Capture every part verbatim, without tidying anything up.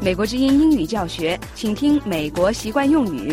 美国之音英语教学，请听美国习惯用语。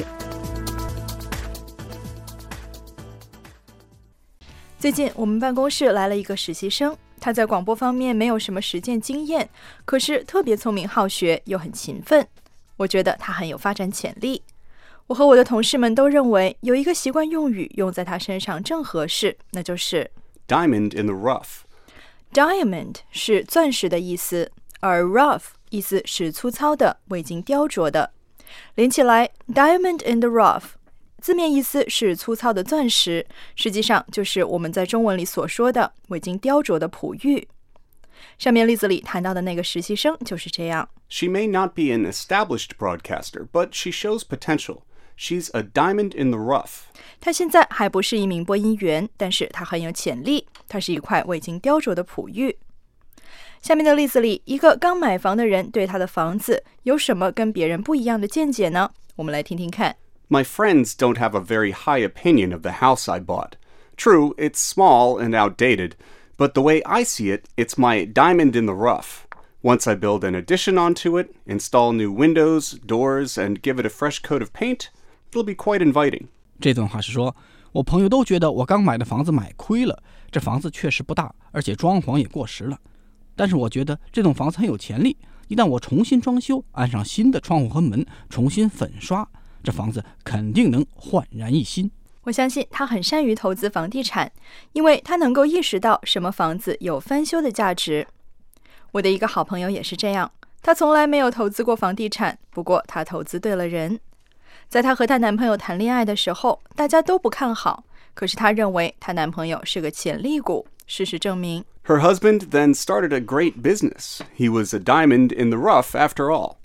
最近我们办公室来了一个实习生，他在广播方面没有什么实践经验，可是特别聪明好学，又很勤奋。我觉得他很有发展潜力。我和我的同事们都认为有一个习惯用语用在他身上正合适，那就是 Diamond in the rough。Diamond 是钻石的意思，而 rough 意思是粗糙的、未经雕琢的。连起来 Diamond in the rough 字面意思是粗糙的钻石，实际上就是我们在中文里所说的未经雕琢的璞玉。上面例子里谈到的那个实习生就是这样。 She may not be an established broadcaster, but she shows potential.She's a diamond in the rough. 她现在还不是一名播音员，但是她很有潜力。她是一块未经雕琢的璞玉。下面的例子里，一个刚买房的人对他的房子有什么跟别人不一样的见解呢？我们来听听看。 My friends don't have a very high opinion of the house I bought. True, it's small and outdated, but the way I see it, it's my diamond in the rough.Once I build an addition onto it, install new windows, doors, and give it a fresh coat of paint, it'll be quite inviting. 这段话是说，我朋友都觉得我刚买的房子买亏了，这房子确实不大，而且装潢也过时了。但是我觉得这栋房子很有潜力，一旦我重新装修，安上新的窗户和门，重新粉刷，这房子肯定能焕然一新。 我相信他很善于投资房地产，因为他能够意识到什么房子有翻修的价值。我的一个好朋友也是这样，她从来没有投资过房地产，不过她投资对了人。在她和她男朋友谈恋爱的时候，大家都不看好，可是她认为她男朋友是个潜力股。事实证明 Her husband then started a great business. He was a diamond in the rough after all.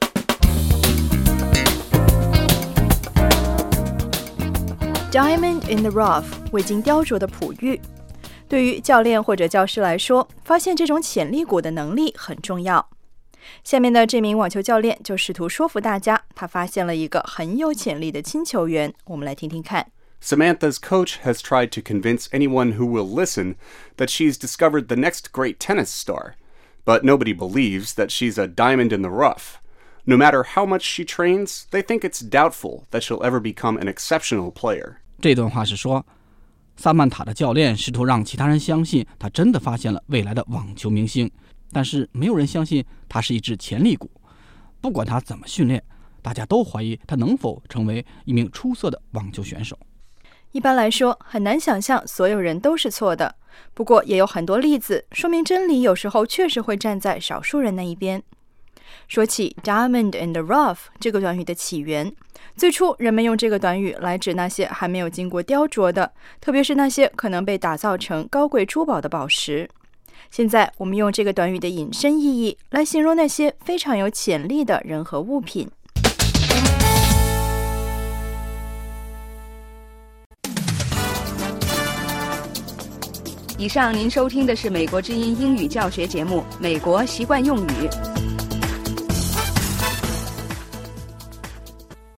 Diamond in the rough 未经雕琢的璞玉。对于教练或者教师来说，发现这种潜力股的能力很重要。下面的这名网球教练就试图说服大家，他发现了一个很有潜力的新球员。我们来听听看。 Samantha's coach has tried to convince anyone who will listen that she's discovered the next great tennis star. But nobody believes that she's a diamond in the rough. No matter how much she trains, they think it's doubtful that she'll ever become an exceptional player. 这段话是说，萨曼塔的教练试图让其他人相信他真的发现了未来的网球明星，但是没有人相信他是一只潜力股。不管他怎么训练，大家都怀疑他能否成为一名出色的网球选手。 一般来说，很难想象所有人都是错的，不过也有很多例子说明真理有时候确实会站在少数人那一边。说起 diamond in the rough 这个短语的起源，最初人们用这个短语来指那些还没有经过雕琢的，特别是那些可能被打造成高贵珠宝的宝石。现在我们用这个短语的引申意义来形容那些非常有潜力的人和物品。 以上您收听的是美国之音英语教学节目《美国习惯用语》。